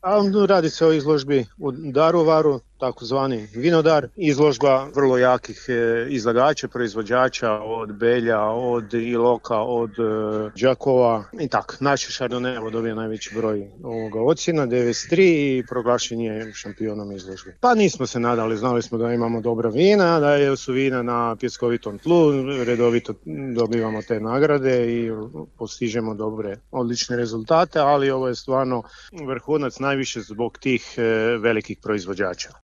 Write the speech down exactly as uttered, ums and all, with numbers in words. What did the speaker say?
A radi se o izložbi u Daruvaru, takozvani vinodar, izložba vrlo jakih e, izlagača, proizvođača od Belja, od Iloka, od e, Đakova i tako. Naše Chardonnay evo dobio najveći broj ovoga ocjena, devedeset tri, i proglašen je šampionom izložbe. Pa nismo se nadali, znali smo da imamo dobra vina, da su vina na pjeskovitom tlu, redovito dobivamo te nagrade i postižemo dobre, odlične rezultate, ali ovo je stvarno vrhunac najviše zbog tih e, velikih proizvođača.